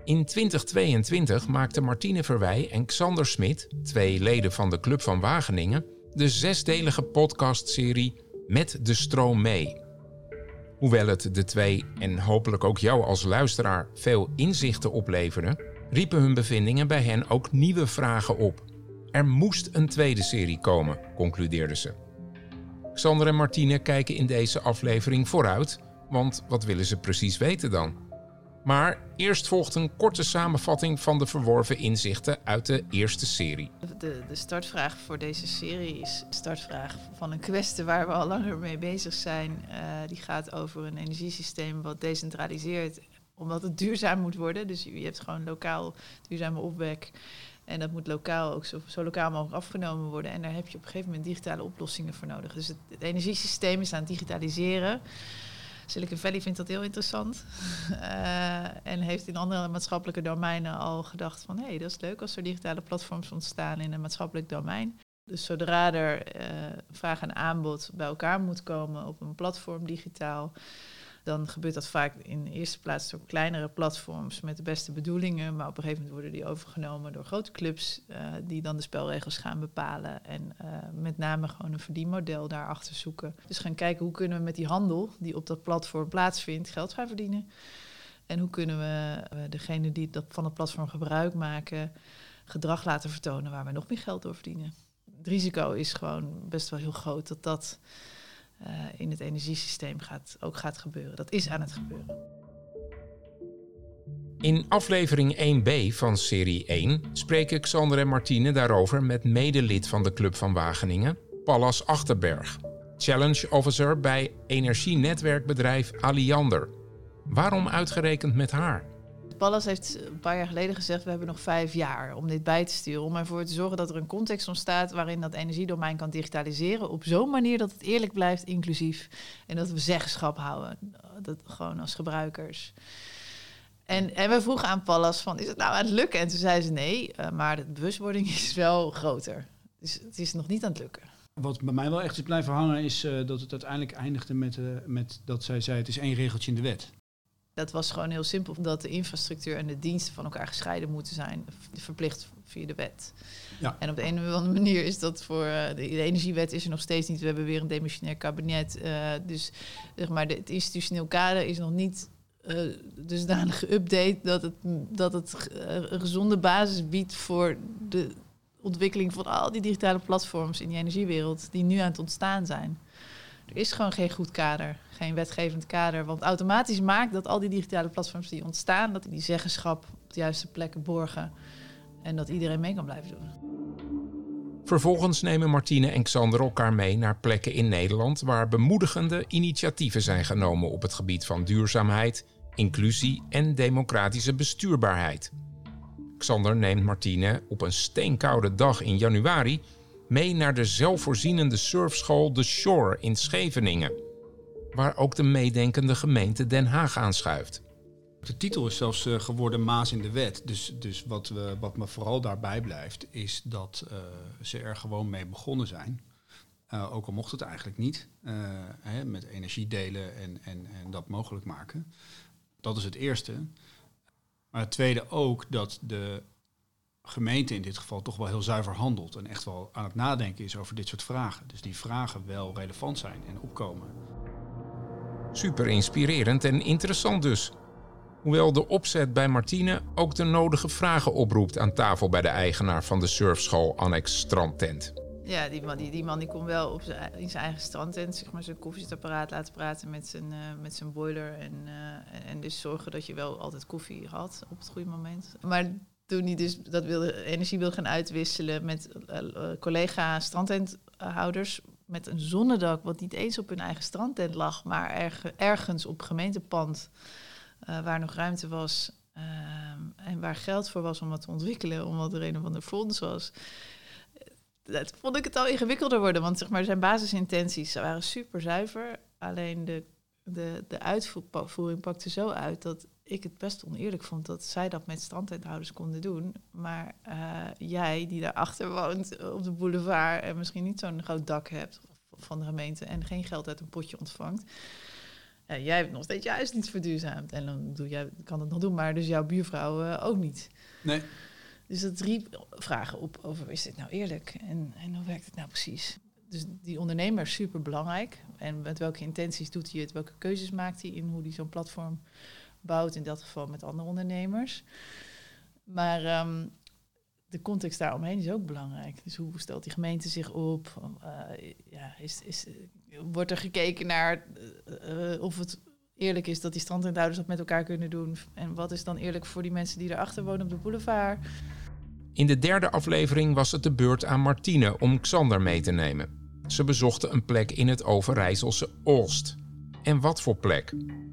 In 2022 maakten Martine Verwij en Xander Smit, 2 leden van de Club van Wageningen, de 6-delige podcastserie Met de Stroom mee. Hoewel het de 2 en hopelijk ook jou als luisteraar veel inzichten opleverde, riepen hun bevindingen bij hen ook nieuwe vragen op. Er moest een tweede serie komen, concludeerden ze. Xander en Martine kijken in deze aflevering vooruit, want wat willen ze precies weten dan? Maar eerst volgt een korte samenvatting van de verworven inzichten uit de eerste serie. De startvraag voor deze serie is de startvraag van een kwestie waar we al langer mee bezig zijn. Die gaat over een energiesysteem wat decentraliseert, omdat het duurzaam moet worden. Dus je hebt gewoon lokaal duurzame opwek. En dat moet lokaal ook zo lokaal mogelijk afgenomen worden. En daar heb je op een gegeven moment digitale oplossingen voor nodig. Dus het energiesysteem is aan het digitaliseren. Silicon Valley vindt dat heel interessant. En heeft in andere maatschappelijke domeinen al gedacht van dat is leuk als er digitale platforms ontstaan in een maatschappelijk domein. Dus zodra er vraag en aanbod bij elkaar moet komen op een platform digitaal, dan gebeurt dat vaak in de eerste plaats door kleinere platforms met de beste bedoelingen. Maar op een gegeven moment worden die overgenomen door grote clubs die dan de spelregels gaan bepalen. En met name gewoon een verdienmodel daarachter zoeken. Dus gaan kijken hoe kunnen we met die handel die op dat platform plaatsvindt geld gaan verdienen. En hoe kunnen we degene die van het platform gebruik maken gedrag laten vertonen waar we nog meer geld door verdienen. Het risico is gewoon best wel heel groot dat in het energiesysteem gaat gebeuren. Dat is aan het gebeuren. In aflevering 1b van serie 1 spreken Xander en Martine daarover met medelid van de Club van Wageningen, Pallas Achterberg, Challenge Officer bij energienetwerkbedrijf Aliander. Waarom uitgerekend met haar? Pallas heeft een paar jaar geleden gezegd, we hebben nog 5 jaar om dit bij te sturen. Om ervoor te zorgen dat er een context ontstaat waarin dat energiedomein kan digitaliseren. Op zo'n manier dat het eerlijk blijft, inclusief. En dat we zeggenschap houden. Dat gewoon als gebruikers. En we vroegen aan Pallas van, is het nou aan het lukken? En toen zei ze nee, maar de bewustwording is wel groter. Dus het is nog niet aan het lukken. Wat bij mij wel echt is blijven hangen is dat het uiteindelijk eindigde met dat zij zei, het is 1 regeltje in de wet. Dat was gewoon heel simpel, omdat de infrastructuur en de diensten van elkaar gescheiden moeten zijn, verplicht via de wet. Ja. En op de een of andere manier is dat voor de energiewet is er nog steeds niet. We hebben weer een demissionair kabinet. Dus zeg maar, het institutioneel kader is nog niet dusdanig geüpdate dat het een gezonde basis biedt voor de ontwikkeling van al die digitale platforms in die energiewereld die nu aan het ontstaan zijn. Er is gewoon geen goed kader, geen wetgevend kader. Want automatisch maakt dat al die digitale platforms die ontstaan, dat die zeggenschap op de juiste plekken borgen en dat iedereen mee kan blijven doen. Vervolgens nemen Martine en Xander elkaar mee naar plekken in Nederland waar bemoedigende initiatieven zijn genomen op het gebied van duurzaamheid, inclusie en democratische bestuurbaarheid. Xander neemt Martine op een steenkoude dag in januari mee naar de zelfvoorzienende surfschool The Shore in Scheveningen, waar ook de meedenkende gemeente Den Haag aanschuift. De titel is zelfs geworden Maas in de wet. Dus wat me vooral daarbij blijft, is dat ze er gewoon mee begonnen zijn. Ook al mocht het eigenlijk niet, met energie delen en dat mogelijk maken. Dat is het eerste. Maar het tweede ook dat de gemeente in dit geval toch wel heel zuiver handelt en echt wel aan het nadenken is over dit soort vragen. Dus die vragen wel relevant zijn en opkomen. Super inspirerend en interessant dus. Hoewel de opzet bij Martine ook de nodige vragen oproept aan tafel bij de eigenaar van de surfschool annex strandtent. Ja, die man die kon wel in zijn eigen strandtent zeg maar, zijn koffiezetapparaat laten praten met zijn boiler. En dus zorgen dat je wel altijd koffie had op het goede moment. Maar toen hij dus energie wilde gaan uitwisselen met collega strandtenthouders met een zonnedak, wat niet eens op hun eigen strandtent lag, maar ergens op gemeentepand waar nog ruimte was en waar geld voor was om dat te ontwikkelen, omdat er een of ander fonds was. Dat vond ik het al ingewikkelder worden, want zeg maar, zijn basisintenties waren super zuiver. Alleen de uitvoering pakte zo uit dat ik het best oneerlijk vond dat zij dat met strandtenthouders konden doen. Maar jij, die daarachter woont op de boulevard en misschien niet zo'n groot dak hebt van de gemeente en geen geld uit een potje ontvangt, Jij hebt nog steeds je huis niet verduurzaamd. En dan kan het nog doen, maar dus jouw buurvrouw ook niet. Nee. Dus dat riep vragen op over, is dit nou eerlijk? En hoe werkt het nou precies? Dus die ondernemer is super belangrijk. En met welke intenties doet hij het? Welke keuzes maakt hij in hoe hij zo'n platform bouwt? In dat geval met andere ondernemers. Maar de context daaromheen is ook belangrijk. Dus hoe stelt die gemeente zich op? Wordt er gekeken naar of het eerlijk is dat die strandtenthouders dat met elkaar kunnen doen? En wat is dan eerlijk voor die mensen die erachter wonen op de boulevard? In de 3e aflevering was het de beurt aan Martine om Xander mee te nemen. Ze bezochten een plek in het Overijsselse Olst. En wat voor plek?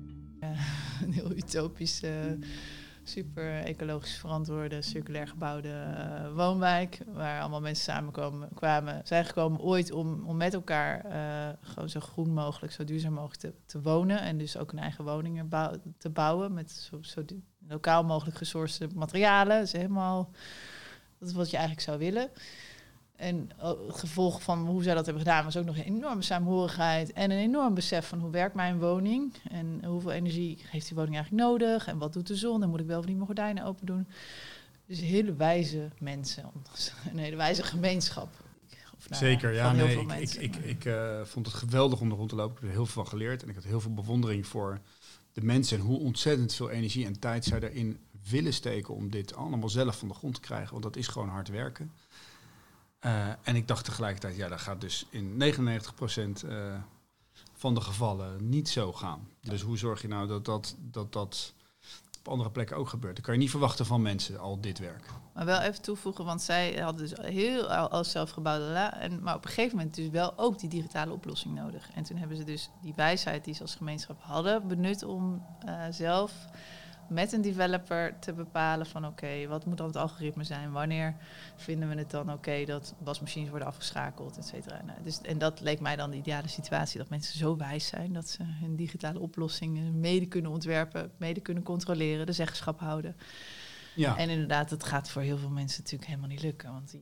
Een heel utopische, super ecologisch verantwoorde, circulair gebouwde woonwijk. Waar allemaal mensen zijn gekomen ooit om met elkaar gewoon zo groen mogelijk, zo duurzaam mogelijk te wonen. En dus ook een eigen woning te bouwen met zo lokaal mogelijk gesourceerde materialen. Dat is helemaal, dat is wat je eigenlijk zou willen. En het gevolg van hoe zij dat hebben gedaan was ook nog een enorme saamhorigheid en een enorm besef van hoe werkt mijn woning en hoeveel energie heeft die woning eigenlijk nodig en wat doet de zon en moet ik wel of niet mijn gordijnen open doen. Dus hele wijze mensen, een hele wijze gemeenschap. Zeker, ja. Nee, ik vond het geweldig om er rond te lopen. Ik heb er heel veel van geleerd en ik had heel veel bewondering voor de mensen en hoe ontzettend veel energie en tijd zij erin willen steken om dit allemaal zelf van de grond te krijgen, want dat is gewoon hard werken. En ik dacht tegelijkertijd, ja, dat gaat dus in 99% van de gevallen niet zo gaan. Dus hoe zorg je nou dat op andere plekken ook gebeurt? Dan kan je niet verwachten van mensen al dit werk. Maar wel even toevoegen, want zij hadden dus heel als zelfgebouwde maar op een gegeven moment dus wel ook die digitale oplossing nodig. En toen hebben ze dus die wijsheid die ze als gemeenschap hadden benut om zelf met een developer te bepalen van oké, wat moet dan het algoritme zijn? Wanneer vinden we het dan oké dat wasmachines worden afgeschakeld, et cetera. Nou, dus, en dat leek mij dan de ideale situatie, dat mensen zo wijs zijn dat ze hun digitale oplossingen mede kunnen ontwerpen, mede kunnen controleren, de zeggenschap houden. Ja. En inderdaad, dat gaat voor heel veel mensen natuurlijk helemaal niet lukken. Want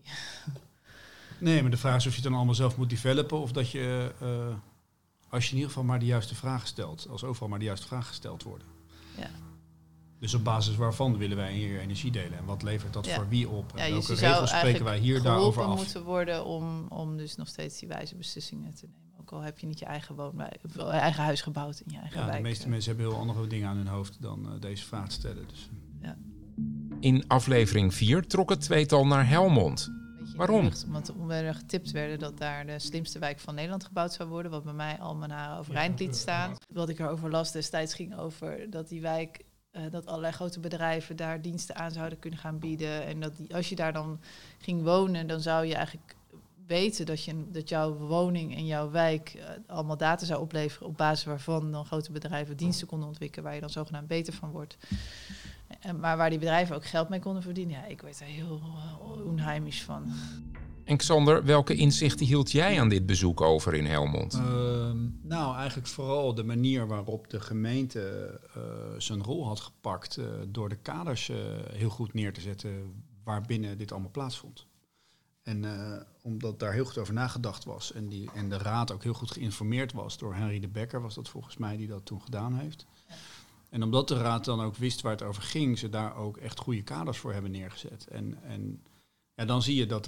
Nee, maar de vraag is of je het dan allemaal zelf moet developen of dat je, als je in ieder geval maar de juiste vragen stelt, als overal maar de juiste vragen gesteld worden. Ja. Dus op basis waarvan willen wij hier energie delen? En wat levert dat voor wie op? En welke regels spreken wij hier daarover af? Moeten worden om dus nog steeds die wijze beslissingen te nemen. Ook al heb je niet je eigen huis gebouwd in je eigen wijk. De meeste mensen hebben heel andere dingen aan hun hoofd dan deze vraag te stellen. Dus. Ja. In aflevering 4 trok het tweetal naar Helmond. Waarom? Want we getipt werden dat daar de slimste wijk van Nederland gebouwd zou worden. Wat bij mij al mijn haren overeind liet staan. Wat ik erover las destijds ging over dat die wijk, dat allerlei grote bedrijven daar diensten aan zouden kunnen gaan bieden. En als je daar dan ging wonen, dan zou je eigenlijk weten dat jouw woning en jouw wijk allemaal data zou opleveren op basis waarvan dan grote bedrijven diensten konden ontwikkelen waar je dan zogenaamd beter van wordt. Maar waar die bedrijven ook geld mee konden verdienen, ja, ik werd er heel onheimisch van. En Xander, welke inzichten hield jij aan dit bezoek over in Helmond? Nou, eigenlijk vooral de manier waarop de gemeente zijn rol had gepakt door de kaders heel goed neer te zetten waarbinnen dit allemaal plaatsvond. En omdat daar heel goed over nagedacht was en de raad ook heel goed geïnformeerd was door Henry de Becker, was dat volgens mij die dat toen gedaan heeft. En omdat de raad dan ook wist waar het over ging, ze daar ook echt goede kaders voor hebben neergezet. En dan zie je dat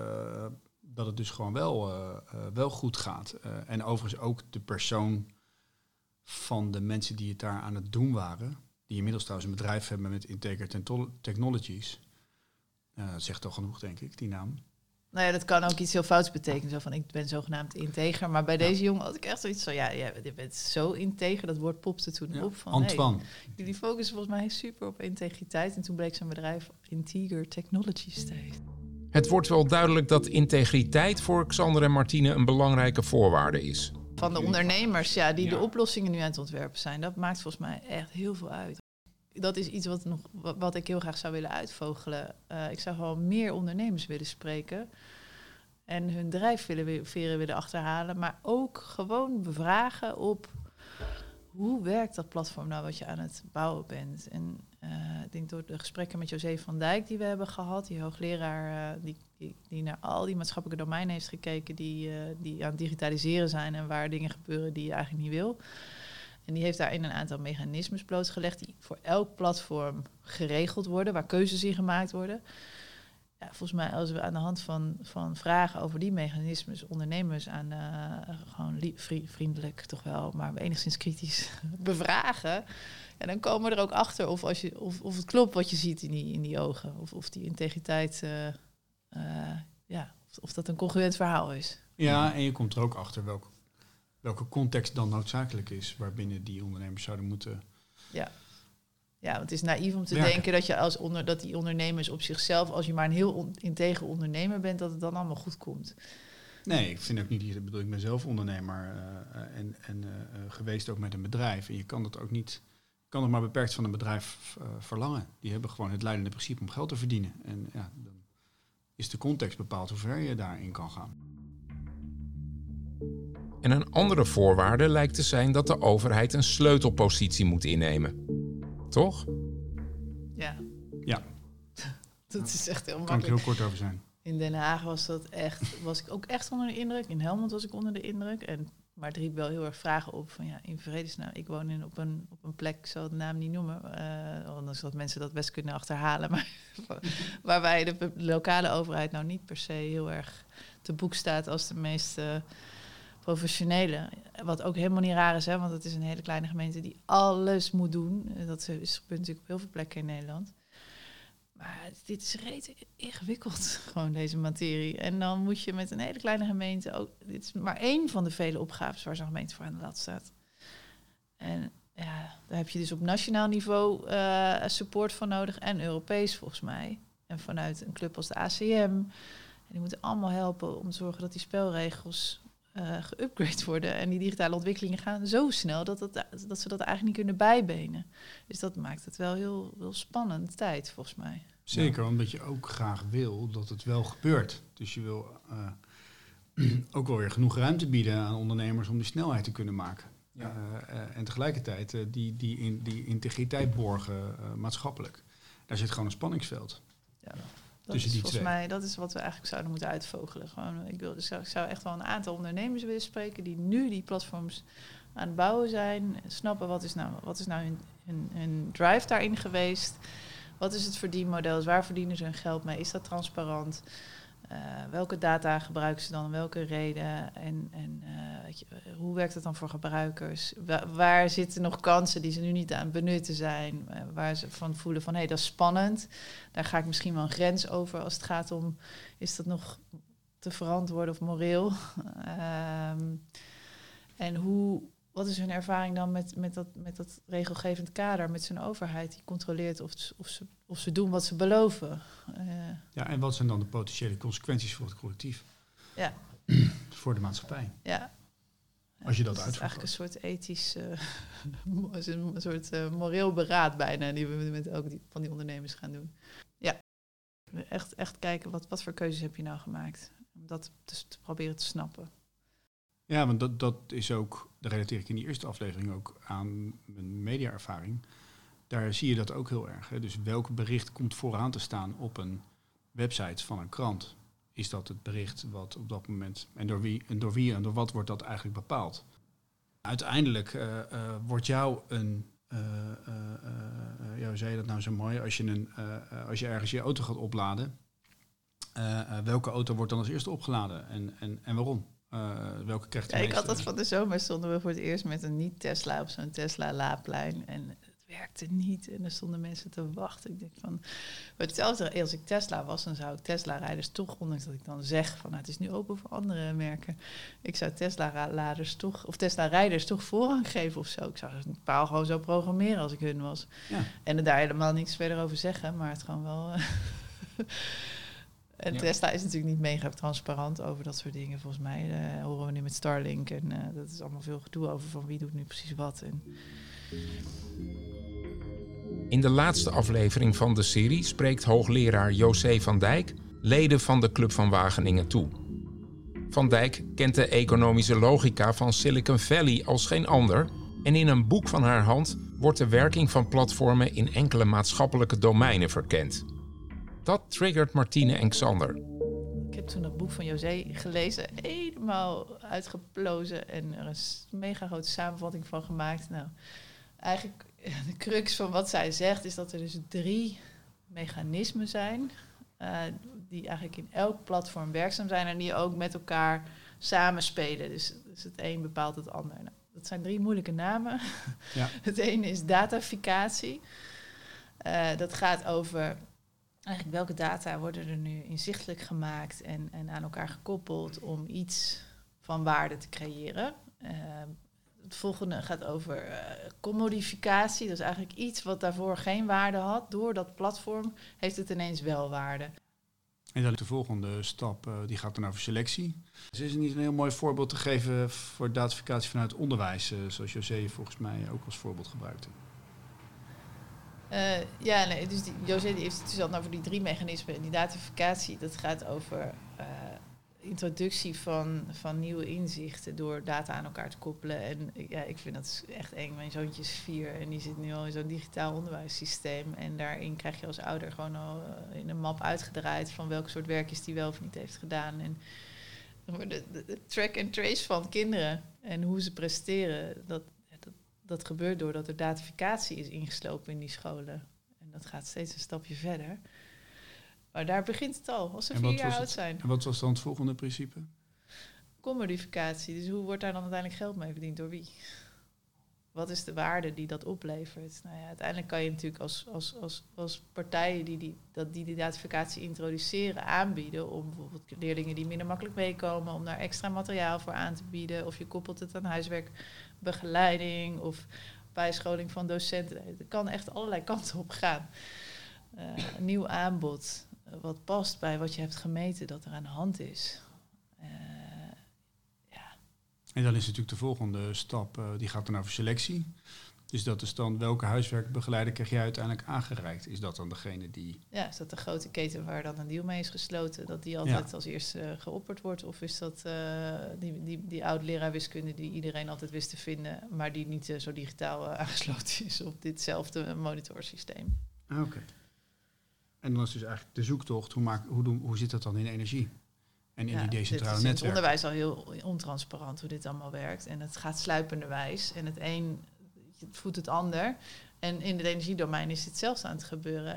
het dus gewoon wel goed gaat. En overigens ook de persoon van de mensen die het daar aan het doen waren, die inmiddels trouwens een bedrijf hebben met Integer Technologies. Dat zegt toch genoeg, denk ik, die naam. Nou ja, dat kan ook iets heel fouts betekenen. Zo van, ik ben zogenaamd integer. Maar bij deze jongen had ik echt zoiets van, je bent zo integer. Dat woord popte toen op. Van, Antoine. Jullie focussen volgens mij super op integriteit. En toen bleek zijn bedrijf Integer Technologies te heten. Het wordt wel duidelijk dat integriteit voor Xander en Martine een belangrijke voorwaarde is. Van de ondernemers die de oplossingen nu aan het ontwerpen zijn. Dat maakt volgens mij echt heel veel uit. Dat is iets wat ik heel graag zou willen uitvogelen. Ik zou gewoon meer ondernemers willen spreken. En hun drijfveren willen achterhalen. Maar ook gewoon bevragen op hoe werkt dat platform nou wat je aan het bouwen bent. En ik denk door de gesprekken met José van Dijk die we hebben gehad. Die hoogleraar die naar al die maatschappelijke domeinen heeft gekeken. Die aan het digitaliseren zijn en waar dingen gebeuren die je eigenlijk niet wil. En die heeft daarin een aantal mechanismes blootgelegd die voor elk platform geregeld worden, waar keuzes in gemaakt worden. Ja, volgens mij als we aan de hand van vragen over die mechanismes ondernemers aan gewoon vriendelijk toch wel, maar enigszins kritisch bevragen. En dan komen we er ook achter of het klopt wat je ziet in die ogen. Of die integriteit, of dat een congruent verhaal is. Ja, en je komt er ook achter welke context dan noodzakelijk is waarbinnen die ondernemers zouden moeten. Ja, want het is naïef om te denken dat je dat die ondernemers op zichzelf, als je maar een heel integer ondernemer bent, dat het dan allemaal goed komt. Nee, ik vind ook niet, ik ben zelf ondernemer en geweest ook met een bedrijf. En je kan dat ook niet, kan het maar beperkt van een bedrijf verlangen. Die hebben gewoon het leidende principe om geld te verdienen. En ja, dan is de context bepaald hoe ver je daarin kan gaan. En een andere voorwaarde lijkt te zijn dat de overheid een sleutelpositie moet innemen. Toch? Ja. Dat is echt heel makkelijk. Kan ik heel kort over zijn. In Den Haag was ik ook echt onder de indruk. In Helmond was ik onder de indruk. Maar het riep wel heel erg vragen op van in vredesnaam. Ik woon op een plek, ik zal de naam niet noemen. Anders dat mensen dat best kunnen achterhalen. Maar waarbij de lokale overheid nou niet per se heel erg te boek staat als de meest professionele. Wat ook helemaal niet raar is, hè, want het is een hele kleine gemeente die alles moet doen. Dat gebeurt natuurlijk op heel veel plekken in Nederland. Maar dit is reet ingewikkeld, gewoon deze materie. En dan moet je met een hele kleine gemeente ook. Dit is maar één van de vele opgaves waar zo'n gemeente voor aan de lat staat. En ja, daar heb je dus op nationaal niveau support van nodig en Europees volgens mij. En vanuit een club als de ACM. En die moeten allemaal helpen om te zorgen dat die spelregels geüpgrade worden. En die digitale ontwikkelingen gaan zo snel dat ze dat eigenlijk niet kunnen bijbenen. Dus dat maakt het wel heel spannend tijd, volgens mij. Zeker, omdat je ook graag wil dat het wel gebeurt. Dus je wil ook wel weer genoeg ruimte bieden aan ondernemers om die snelheid te kunnen maken. Ja. En tegelijkertijd die integriteit borgen maatschappelijk. Daar zit gewoon een spanningsveld. Ja. Volgens mij, dat is wat we eigenlijk zouden moeten uitvogelen. Gewoon, ik zou echt wel een aantal ondernemers willen spreken die nu die platforms aan het bouwen zijn. Snappen wat is nou hun drive daarin geweest. Wat is het verdienmodel? Waar verdienen ze hun geld mee? Is dat transparant? Welke data gebruiken ze dan? Om welke reden? En hoe werkt het dan voor gebruikers? Waar zitten nog kansen die ze nu niet aan het benutten zijn? Waar ze van voelen van, dat is spannend. Daar ga ik misschien wel een grens over als het gaat om, is dat nog te verantwoorden of moreel? En wat is hun ervaring dan met dat regelgevend kader, met zijn overheid die controleert of ze doen wat ze beloven? Ja, en wat zijn dan de potentiële consequenties voor het collectief? Ja. Voor de maatschappij? Ja. Als je dat uitvoert. Het is eigenlijk een soort ethisch, een soort moreel beraad bijna, die we met ook van die ondernemers gaan doen. Ja. Echt kijken, wat voor keuzes heb je nou gemaakt? Om dat te proberen te snappen. Ja, want dat is ook, daar relateer ik in die eerste aflevering ook aan mijn mediaervaring. Daar zie je dat ook heel erg. Hè? Dus welk bericht komt vooraan te staan op een website van een krant? Is dat het bericht wat op dat moment, en door wie en door wat wordt dat eigenlijk bepaald? Uiteindelijk wordt jou hoe zei je dat nou zo mooi, als je ergens je auto gaat opladen, welke auto wordt dan als eerste opgeladen en waarom? Welke krijgt ik had dat van de zomer, stonden we voor het eerst met een niet-Tesla op zo'n Tesla-laadplein. En het werkte niet. En er stonden mensen te wachten. Ik denk van, hetzelfde als ik Tesla was, dan zou ik Tesla-rijders toch, ondanks dat ik dan zeg van, het is nu open voor andere merken. Ik zou Tesla-rijders toch voorrang geven of zo. Ik zou een paal gewoon zo programmeren als ik hun was. Ja. En daar helemaal niks verder over zeggen, maar het gewoon wel. En Tesla is natuurlijk niet mega transparant over dat soort dingen. Volgens mij horen we nu met Starlink. En dat is allemaal veel gedoe over van wie doet nu precies wat. In de laatste aflevering van de serie spreekt hoogleraar José van Dijk leden van de Club van Wageningen toe. Van Dijk kent de economische logica van Silicon Valley als geen ander. En in een boek van haar hand wordt de werking van platformen in enkele maatschappelijke domeinen verkend. Dat triggert Martine en Xander. Ik heb toen dat boek van José gelezen, helemaal uitgeplozen en er een mega grote samenvatting van gemaakt. Nou, eigenlijk de crux van wat zij zegt is dat er dus 3 mechanismen zijn die eigenlijk in elk platform werkzaam zijn en die ook met elkaar samenspelen. Dus het een bepaalt het ander. Nou, dat zijn 3 moeilijke namen. Ja. Het ene is dataficatie. Dat gaat over eigenlijk welke data worden er nu inzichtelijk gemaakt en aan elkaar gekoppeld om iets van waarde te creëren. Het volgende gaat over commodificatie. Dat is eigenlijk iets wat daarvoor geen waarde had. Door dat platform heeft het ineens wel waarde. En dan de volgende stap, die gaat dan over selectie. Dus is het niet een heel mooi voorbeeld te geven voor dataficatie vanuit onderwijs, zoals José volgens mij ook als voorbeeld gebruikte? Dus José die heeft het dus al over die 3 mechanismen. En die dataficatie, dat gaat over introductie van nieuwe inzichten door data aan elkaar te koppelen. En ja, ik vind dat echt eng. Mijn zoontje is 4 en die zit nu al in zo'n digitaal onderwijssysteem. En daarin krijg je als ouder gewoon al in een map uitgedraaid van welke soort werkjes die wel of niet heeft gedaan. En de track and trace van kinderen en hoe ze presteren, dat gebeurt doordat er dataficatie is ingeslopen in die scholen. En dat gaat steeds een stapje verder. Maar daar begint het al, als ze 4 jaar oud zijn. En wat was dan het volgende principe? Commodificatie. Dus hoe wordt daar dan uiteindelijk geld mee verdiend? Door wie? Wat is de waarde die dat oplevert? Nou ja, uiteindelijk kan je natuurlijk als partijen die dataficatie introduceren aanbieden om bijvoorbeeld leerlingen die minder makkelijk meekomen, om daar extra materiaal voor aan te bieden. Of je koppelt het aan huiswerkbegeleiding of bijscholing van docenten. Het kan echt allerlei kanten op gaan. Een nieuw aanbod wat past bij wat je hebt gemeten dat er aan de hand is. En dan is natuurlijk de volgende stap, die gaat dan over selectie. Dus dat is dan welke huiswerkbegeleider krijg jij uiteindelijk aangereikt? Is dat dan degene die... Ja, is dat de grote keten waar dan een deal mee is gesloten, dat die altijd als eerste geopperd wordt? Of is dat die oud-leraar wiskunde die iedereen altijd wist te vinden, maar die niet zo digitaal aangesloten is op ditzelfde monitorsysteem? Oké. En dan is dus eigenlijk de zoektocht, hoe zit dat dan in energie? En in die decentrale netwerken. Het onderwijs al heel ontransparant hoe dit allemaal werkt. En het gaat sluipenderwijs. En het een voedt het ander. En in het energiedomein is dit zelfs aan het gebeuren.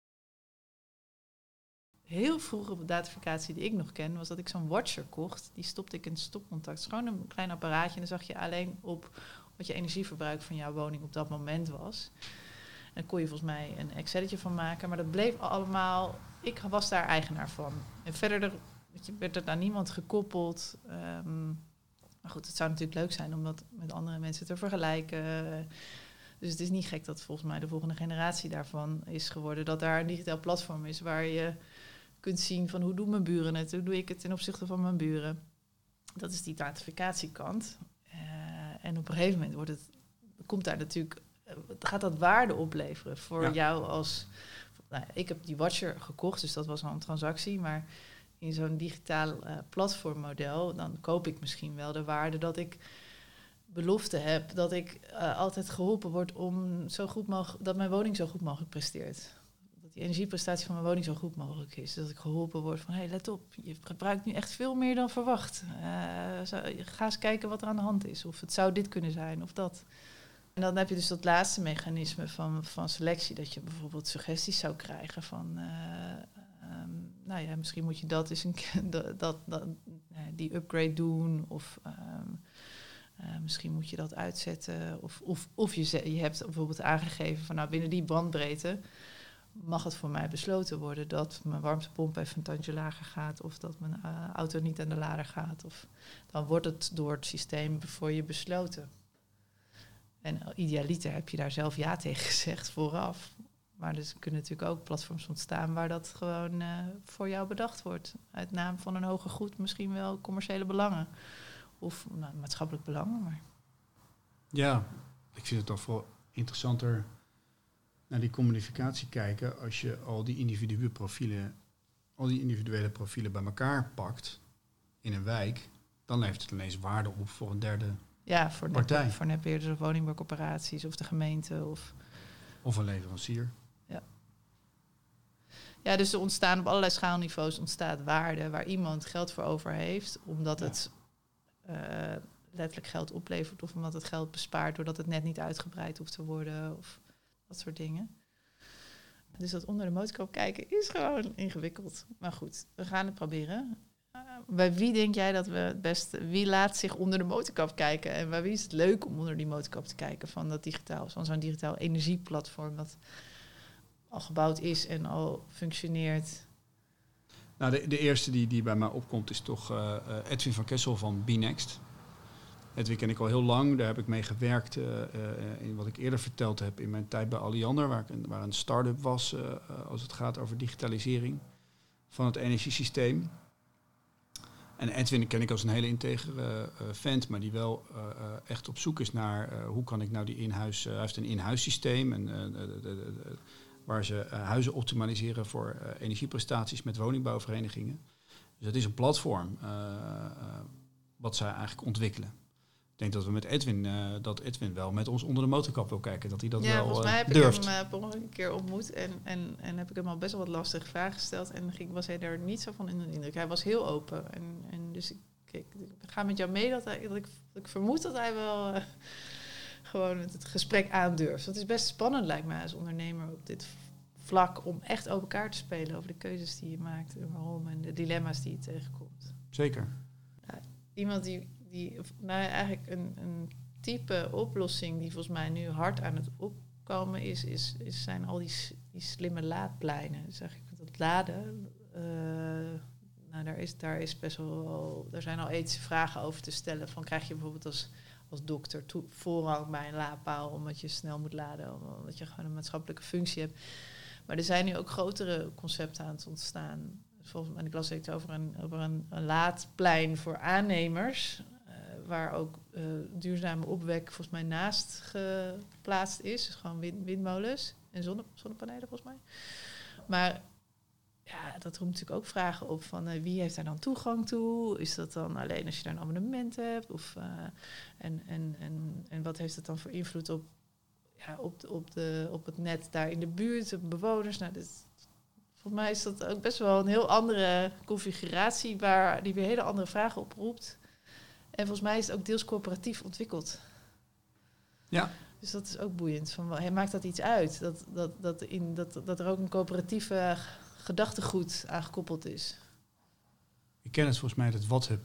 Heel vroeg op de dataficatie die ik nog ken, was dat ik zo'n watcher kocht. Die stopte ik in het stopcontact. Gewoon een klein apparaatje. En dan zag je alleen op wat je energieverbruik van jouw woning op dat moment was. En daar kon je volgens mij een Excelletje van maken. Maar dat bleef allemaal... Ik was daar eigenaar van. En verder werd er naar niemand gekoppeld. Maar goed, het zou natuurlijk leuk zijn om dat met andere mensen te vergelijken. Dus het is niet gek dat volgens mij de volgende generatie daarvan is geworden. Dat daar een digitaal platform is waar je kunt zien van hoe doen mijn buren het? Hoe doe ik het ten opzichte van mijn buren? Dat is die dataficatiekant. En op een gegeven moment komt daar natuurlijk... gaat dat waarde opleveren voor jou als... Nou, ik heb die watcher gekocht, dus dat was al een transactie, maar in zo'n digitaal platformmodel, dan koop ik misschien wel de waarde dat ik belofte heb, dat ik altijd geholpen word om zo goed mogelijk, dat mijn woning zo goed mogelijk presteert. Dat die energieprestatie van mijn woning zo goed mogelijk is. Dat ik geholpen word van, let op, je gebruikt nu echt veel meer dan verwacht. Ga eens kijken wat er aan de hand is. Of het zou dit kunnen zijn, of dat. En dan heb je dus dat laatste mechanisme van selectie, dat je bijvoorbeeld suggesties zou krijgen van... misschien moet je dat eens die upgrade doen. Of misschien moet je dat uitzetten. Of je hebt bijvoorbeeld aangegeven van binnen die bandbreedte mag het voor mij besloten worden dat mijn warmtepomp even een tandje lager gaat. Of dat mijn auto niet aan de lader gaat. Of dan wordt het door het systeem voor je besloten. En idealiter heb je daar zelf ja tegen gezegd vooraf. Maar er kunnen natuurlijk ook platforms ontstaan waar dat gewoon voor jou bedacht wordt. Uit naam van een hoger goed, misschien wel commerciële belangen. Of maatschappelijk belangen. Maar... Ja, ik vind het dan vooral interessanter naar die commodificatie kijken. Als je al die individuele profielen bij elkaar pakt in een wijk, dan levert het ineens waarde op voor een derde partij. Voor netbeheerders of woningbouwcorporaties of de gemeente. Of een leverancier. Ja, dus er ontstaan op allerlei schaalniveaus ontstaat waarde waar iemand geld voor over heeft, omdat het letterlijk geld oplevert of omdat het geld bespaart doordat het net niet uitgebreid hoeft te worden of dat soort dingen. Dus dat onder de motorkap kijken is gewoon ingewikkeld. Maar goed, we gaan het proberen. Bij wie denk jij dat we het beste... Wie laat zich onder de motorkap kijken? En bij wie is het leuk om onder die motorkap te kijken van dat digitaal, van zo'n digitaal energieplatform dat al gebouwd is en al functioneert? Nou, de eerste die bij mij opkomt is toch Edwin van Kessel van Bnext. Edwin ken ik al heel lang. Daar heb ik mee gewerkt in wat ik eerder verteld heb in mijn tijd bij Alliander, waar een start-up was als het gaat over digitalisering van het energiesysteem. En Edwin ken ik als een hele integere vent, maar die wel echt op zoek is naar hoe kan ik nou die in-huis... hij heeft een in-huis systeem en waar ze huizen optimaliseren voor energieprestaties met woningbouwverenigingen. Dus dat is een platform wat zij eigenlijk ontwikkelen. Ik denk dat we met Edwin wel met ons onder de motorkap wil kijken, dat hij dat wel volgens mij heb durft. ik hem per ongeluk een keer ontmoet en heb ik hem al best wel wat lastige vragen gesteld en was hij er niet zo van in de indruk. Hij was heel open en dus ik ga met jou mee dat ik vermoed dat hij wel gewoon het gesprek aandurft. Dat is best spannend lijkt mij als ondernemer op dit vlak om echt open kaart te spelen over de keuzes die je maakt en waarom en de dilemma's die je tegenkomt. Zeker. Iemand die eigenlijk een type oplossing die volgens mij nu hard aan het opkomen zijn al die slimme laadpleinen. Dus eigenlijk dat laden, daar is best wel, er zijn al ethische vragen over te stellen. Van krijg je bijvoorbeeld als dokter voorrang bij een laadpaal omdat je snel moet laden, omdat je gewoon een maatschappelijke functie hebt. Maar er zijn nu ook grotere concepten aan het ontstaan. Volgens mij, ik las het over een laadplein voor aannemers, waar ook duurzame opwek volgens mij naast geplaatst is. Dus gewoon windmolens en zonnepanelen volgens mij. Maar ja, dat roept natuurlijk ook vragen op van wie heeft daar dan toegang toe? Is dat dan alleen als je daar een abonnement hebt? Of, en wat heeft het dan voor invloed op het net daar in de buurt, op bewoners? Nou, volgens mij is dat ook best wel een heel andere configuratie die weer hele andere vragen oproept. En volgens mij is het ook deels coöperatief ontwikkeld. Ja. Dus dat is ook boeiend. Maakt dat iets uit? Dat er ook een coöperatieve gedachtegoed aan gekoppeld is. Ik ken het volgens mij, het WhatsApp.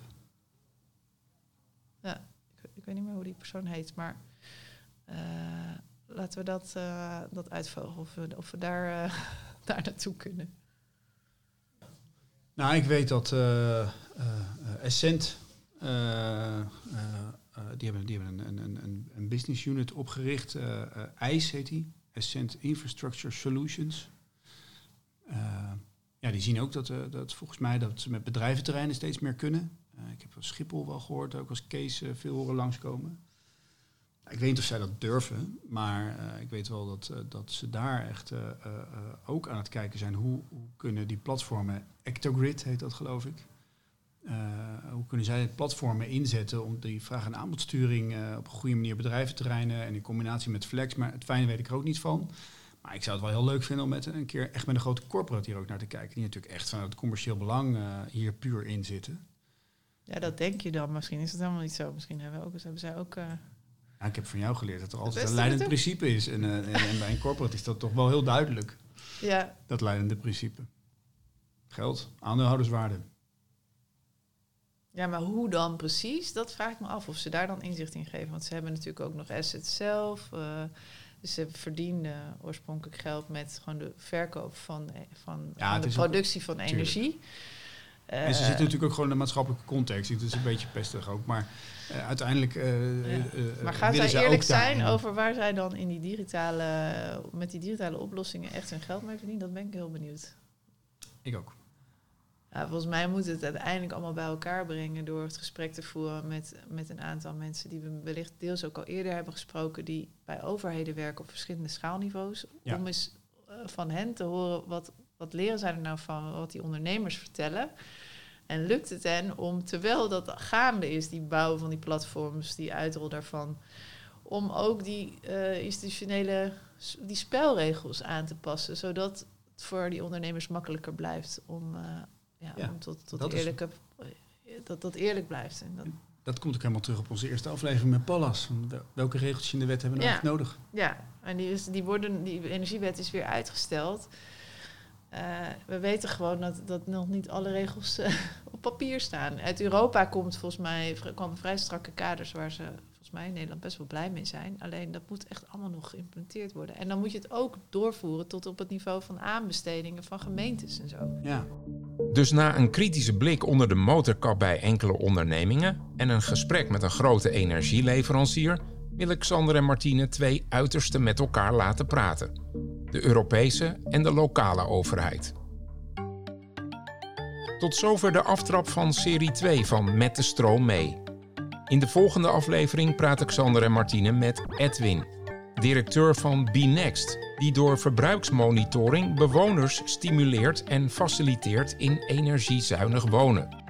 Ja, ik weet niet meer hoe die persoon heet, maar laten we dat uitvogelen of we daar naartoe kunnen. Nou, ik weet dat Essent, die hebben een business unit opgericht. ICE heet die, Essent Infrastructure Solutions. Die zien ook dat volgens mij dat ze met bedrijventerreinen steeds meer kunnen. Ik heb Schiphol wel gehoord, ook als case veel horen langskomen. Ik weet niet of zij dat durven, maar ik weet wel dat ze daar echt ook aan het kijken zijn. Hoe kunnen die platformen, Ectogrid heet dat geloof ik, hoe kunnen zij platformen inzetten om die vraag- en aanbodsturing op een goede manier bedrijventerreinen en in combinatie met Flex, maar het fijne weet ik er ook niet van. Maar ik zou het wel heel leuk vinden om een keer echt met een grote corporate hier ook naar te kijken, die natuurlijk echt vanuit het commercieel belang hier puur in zitten. Ja, dat denk je dan. Misschien is het helemaal niet zo. Misschien hebben zij ook... Ja, ik heb van jou geleerd dat er altijd een leidend principe is. En bij een corporate is dat toch wel heel duidelijk. Ja. Dat leidende principe. Geld, aandeelhouderswaarde. Ja, maar hoe dan precies? Dat vraag ik me af of ze daar dan inzicht in geven. Want ze hebben natuurlijk ook nog assets zelf. Dus ze verdienen oorspronkelijk geld met gewoon de verkoop van de productie van energie. En ze zitten natuurlijk ook gewoon in de maatschappelijke context. Het is een beetje pestig ook. Maar uiteindelijk maar gaan zij eerlijk zijn over waar zij dan in met die digitale oplossingen echt hun geld mee verdienen? Dat ben ik heel benieuwd. Ik ook. Ja, volgens mij moet het uiteindelijk allemaal bij elkaar brengen door het gesprek te voeren met een aantal mensen die we wellicht deels ook al eerder hebben gesproken, die bij overheden werken op verschillende schaalniveaus. Ja. Om eens van hen te horen wat leren zij er nou van, wat die ondernemers vertellen. En lukt het hen om, terwijl dat gaande is, die bouw van die platforms, die uitrol daarvan, om ook die institutionele, die spelregels aan te passen, zodat het voor die ondernemers makkelijker blijft om tot eerlijke... Dat eerlijk blijft. En dat komt ook helemaal terug op onze eerste aflevering met Pallas. Welke regeltjes in de wet hebben we nou echt nodig? Ja, en die energiewet is weer uitgesteld. We weten gewoon dat nog niet alle regels op papier staan. Uit Europa komen vrij strakke kaders waar ze volgens mij in Nederland best wel blij mee zijn. Alleen dat moet echt allemaal nog geïmplementeerd worden. En dan moet je het ook doorvoeren tot op het niveau van aanbestedingen van gemeentes en zo. Ja. Dus na een kritische blik onder de motorkap bij enkele ondernemingen en een gesprek met een grote energieleverancier, willen Xander en Martine 2 uitersten met elkaar laten praten. De Europese en de lokale overheid. Tot zover de aftrap van serie 2 van Met de Stroom mee. In de volgende aflevering praten Xander en Martine met Edwin, directeur van BeNext, die door verbruiksmonitoring bewoners stimuleert en faciliteert in energiezuinig wonen.